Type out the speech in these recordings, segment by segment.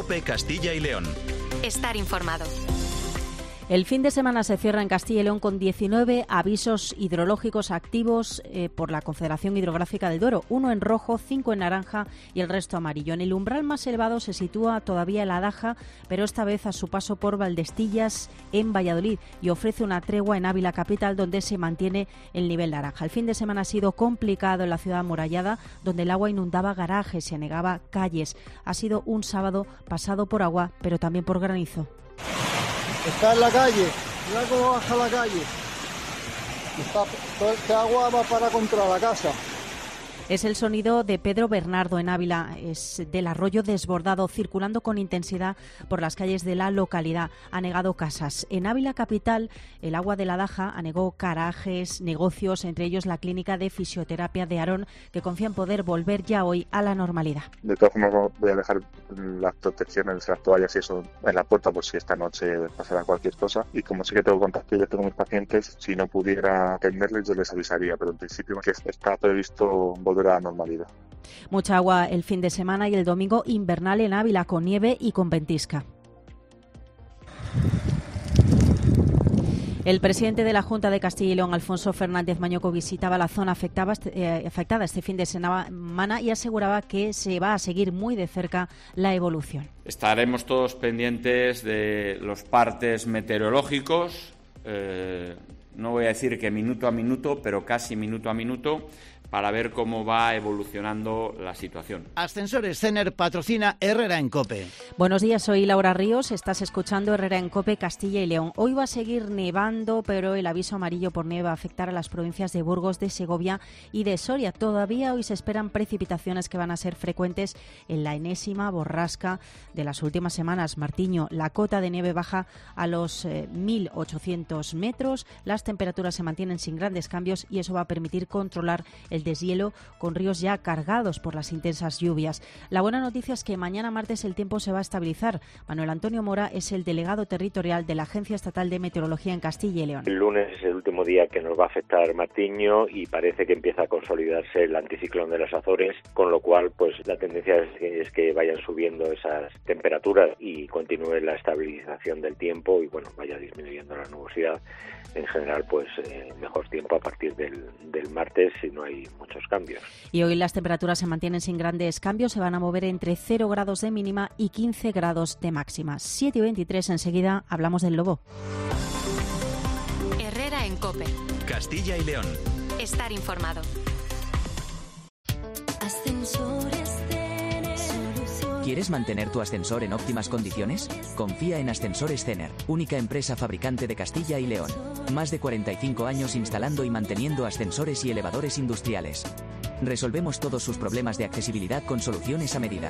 COPE Castilla y León. Estar informado. El fin de semana se cierra en Castilla y León con 19 avisos hidrológicos activos por la Confederación Hidrográfica del Duero, 1 en rojo, 5 en naranja y el resto amarillo. En el umbral más elevado se sitúa todavía el Adaja, pero esta vez a su paso por Valdestillas en Valladolid, y ofrece una tregua en Ávila capital, donde se mantiene el nivel naranja. El fin de semana ha sido complicado en la ciudad amurallada, donde el agua inundaba garajes y anegaba calles. Ha sido un sábado pasado por agua, pero también por granizo. Está en la calle, mira cómo baja la calle. Todo este agua va para contra la casa. Es el sonido de Pedro Bernardo en Ávila, es del arroyo desbordado, circulando con intensidad por las calles de la localidad. Ha anegado casas. En Ávila capital, el agua de la Daja anegó garajes, negocios, entre ellos la clínica de fisioterapia de Arón, que confía en poder volver ya hoy a la normalidad. De todas formas, voy a dejar las protecciones, las toallas y eso en la puerta por si esta noche pasará cualquier cosa. Y como sé que tengo contacto ya tengo mis pacientes, si no pudiera atenderles yo les avisaría, pero en principio que está previsto volver a la normalidad. Mucha agua el fin de semana y el domingo invernal en Ávila, con nieve y con ventisca. El presidente de la Junta de Castilla y León, Alfonso Fernández Mañoco, visitaba la zona afectada este fin de semana y aseguraba que se va a seguir muy de cerca la evolución. Estaremos todos pendientes de los partes meteorológicos, no voy a decir que minuto a minuto, pero casi minuto a minuto, para ver cómo va evolucionando la situación. Ascensores Scener patrocina Herrera en COPE. Buenos días, soy Laura Ríos, estás escuchando Herrera en COPE Castilla y León. Hoy va a seguir nevando, pero el aviso amarillo por nieve va a afectar a las provincias de Burgos, de Segovia y de Soria. Todavía hoy se esperan precipitaciones que van a ser frecuentes en la enésima borrasca de las últimas semanas, Martiño. La cota de nieve baja a los 1.800 metros, las temperaturas se mantienen sin grandes cambios y eso va a permitir controlar el deshielo con ríos ya cargados por las intensas lluvias. La buena noticia es que mañana martes el tiempo se va a estabilizar. Manuel Antonio Mora es el delegado territorial de la Agencia Estatal de Meteorología en Castilla y León. El lunes es el último día que nos va a afectar Martiño y parece que empieza a consolidarse el anticiclón de las Azores, con lo cual pues la tendencia es que vayan subiendo esas temperaturas y continúe la estabilización del tiempo y bueno, vaya disminuyendo la nubosidad. En general, pues mejor tiempo a partir del martes si no hay muchos cambios. Y hoy las temperaturas se mantienen sin grandes cambios, se van a mover entre 0 grados de mínima y 15 grados de máxima. 7:23, enseguida hablamos del lobo. Herrera en COPE. Castilla y León. Estar informado. ¿Quieres mantener tu ascensor en óptimas condiciones? Confía en Ascensores Scener, única empresa fabricante de Castilla y León. Más de 45 años instalando y manteniendo ascensores y elevadores industriales. Resolvemos todos sus problemas de accesibilidad con soluciones a medida.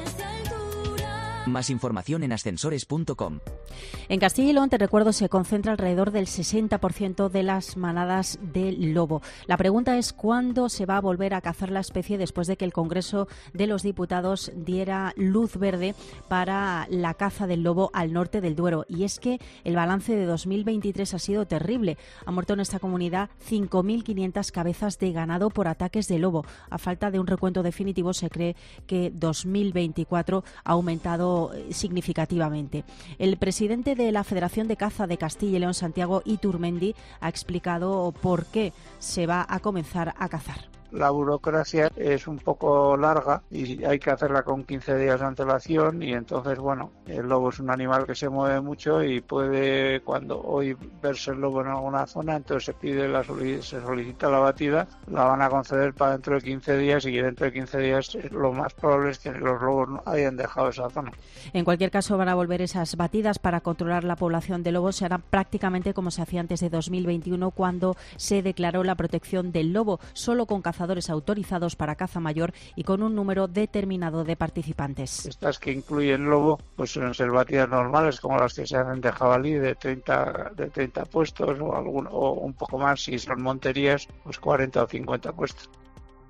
Más información en ascensores.com. En Castilla y León, te recuerdo, se concentra alrededor del 60% de las manadas de lobo. La pregunta es cuándo se va a volver a cazar la especie después de que el Congreso de los Diputados diera luz verde para la caza del lobo al norte del Duero. Y es que el balance de 2023 ha sido terrible. Ha muerto en esta comunidad 5.500 cabezas de ganado por ataques de lobo. A falta de un recuento definitivo, se cree que 2024 ha aumentado significativamente. El presidente de la Federación de Caza de Castilla y León, Santiago Iturmendi, ha explicado por qué se va a comenzar a cazar. La burocracia es un poco larga y hay que hacerla con 15 días de antelación y entonces, bueno, el lobo es un animal que se mueve mucho y puede, cuando hoy verse el lobo en alguna zona, entonces se pide se solicita la batida, la van a conceder para dentro de 15 días y dentro de 15 días lo más probable es que los lobos no hayan dejado esa zona. En cualquier caso, van a volver esas batidas para controlar la población de lobos. Se hará prácticamente como se hacía antes de 2021, cuando se declaró la protección del lobo, solo con cazadores autorizados para caza mayor y con un número determinado de participantes. Estas que incluyen lobo pues suelen ser batidas normales, como las que se hacen de jabalí, de 30 puestos o un poco más, si son monterías, pues 40 o 50 puestos.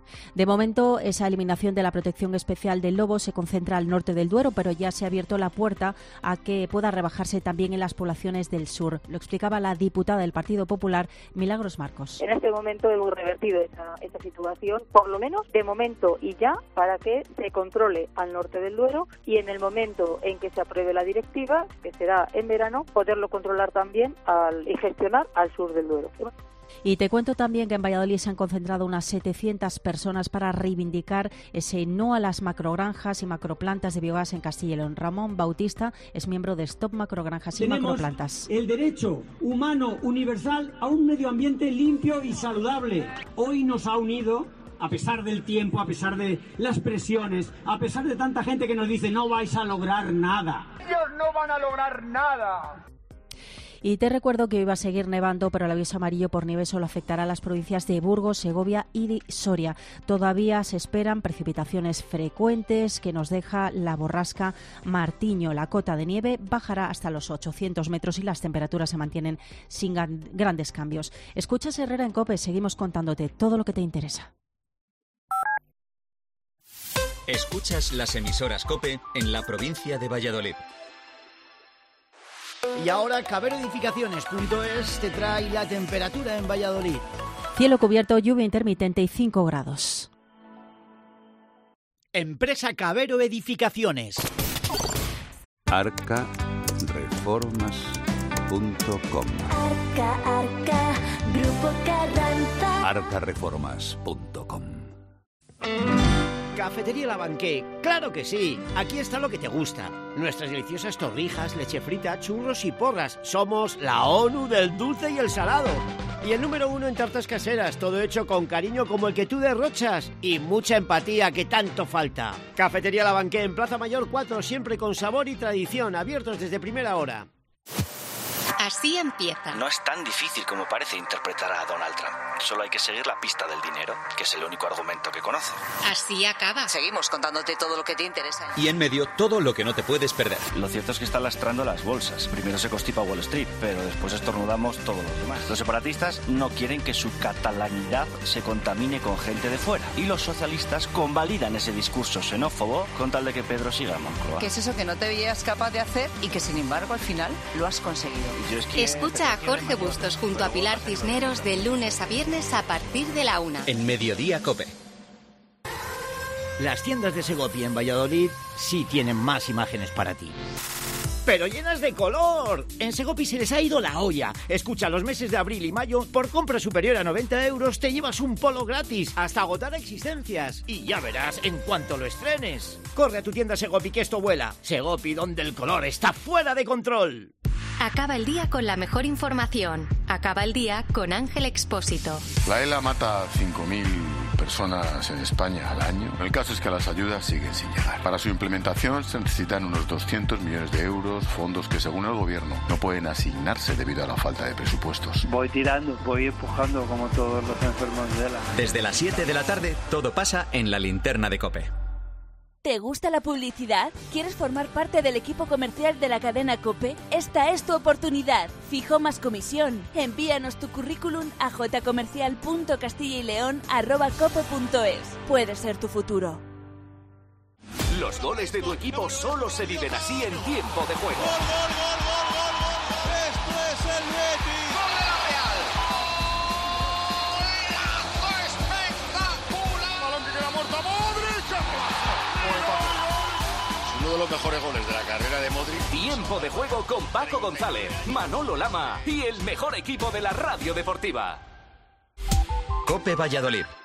De momento, esa eliminación de la protección especial del lobo se concentra al norte del Duero, pero ya se ha abierto la puerta a que pueda rebajarse también en las poblaciones del sur. Lo explicaba la diputada del Partido Popular, Milagros Marcos. En este momento hemos revertido esta situación, por lo menos de momento y ya, para que se controle al norte del Duero y en el momento en que se apruebe la directiva, que será en verano, poderlo controlar también y gestionar al sur del Duero. Y te cuento también que en Valladolid se han concentrado unas 700 personas para reivindicar ese no a las macrogranjas y macroplantas de biogás en Castilla y León. Ramón Bautista es miembro de Stop Macrogranjas y Macroplantas. El derecho humano universal a un medio ambiente limpio y saludable. Hoy nos ha unido, a pesar del tiempo, a pesar de las presiones, a pesar de tanta gente que nos dice no vais a lograr nada. Ellos no van a lograr nada. Y te recuerdo que hoy va a seguir nevando, pero el aviso amarillo por nieve solo afectará a las provincias de Burgos, Segovia y de Soria. Todavía se esperan precipitaciones frecuentes que nos deja la borrasca Martiño. La cota de nieve bajará hasta los 800 metros y las temperaturas se mantienen sin grandes cambios. Escuchas Herrera en COPE, seguimos contándote todo lo que te interesa. Escuchas las emisoras COPE en la provincia de Valladolid. Y ahora caberoedificaciones.es te trae la temperatura en Valladolid. Cielo cubierto, lluvia intermitente y 5 grados. Empresa Cabero Edificaciones. arcareformas.com. Arca, Grupo Carranza. arcareformas.com. Cafetería La Banqué, claro que sí, aquí está lo que te gusta. Nuestras deliciosas torrijas, leche frita, churros y porras. Somos la ONU del dulce y el salado. Y el número 1 en tartas caseras, todo hecho con cariño como el que tú derrochas. Y mucha empatía que tanto falta. Cafetería La Banqué en Plaza Mayor 4, siempre con sabor y tradición, abiertos desde primera hora. Así empieza. No es tan difícil como parece interpretar a Donald Trump. Solo hay que seguir la pista del dinero, que es el único argumento que conoce. Así acaba. Seguimos contándote todo lo que te interesa. Y en medio, todo lo que no te puedes perder. Lo cierto es que está lastrando las bolsas. Primero se constipa Wall Street, pero después estornudamos todos los demás. Los separatistas no quieren que su catalanidad se contamine con gente de fuera. Y los socialistas convalidan ese discurso xenófobo con tal de que Pedro siga en Moncloa. ¿Qué es eso que no te veías capaz de hacer y que sin embargo al final lo has conseguido? Escucha a Jorge Bustos junto a Pilar Cisneros de lunes a viernes a partir de la 1. En Mediodía COPE. Las tiendas de Segopi en Valladolid sí tienen más imágenes para ti. ¡Pero llenas de color! En Segopi se les ha ido la olla. Escucha, los meses de abril y mayo, por compra superior a 90 euros te llevas un polo gratis, hasta agotar existencias. Y ya verás en cuanto lo estrenes. Corre a tu tienda Segopi que esto vuela. Segopi, donde el color está fuera de control. Acaba el día con la mejor información. Acaba el día con Ángel Expósito. La ELA mata a 5.000 personas en España al año. El caso es que las ayudas siguen sin llegar. Para su implementación se necesitan unos 200 millones de euros, fondos que según el gobierno no pueden asignarse debido a la falta de presupuestos. Voy tirando, voy empujando como todos los enfermos de ELA. Desde las 7 de la tarde, todo pasa en la linterna de COPE. ¿Te gusta la publicidad? ¿Quieres formar parte del equipo comercial de la cadena COPE? Esta es tu oportunidad. Fijo más comisión. Envíanos tu currículum a jcomercial.castillaileon@cope.es. Puede ser tu futuro. Los goles de tu equipo solo se viven así en tiempo de juego. ¡Gol, gol, gol, gol, gol, gol! ¡Esto es el Betis! ¡Gol de la Real! ¡Golazo espectacular! ¡Balón que queda muerto a Modric! Uno de los mejores goles de la carrera de Modric. Tiempo de juego con Paco González, Manolo Lama y el mejor equipo de la radio deportiva. COPE Valladolid.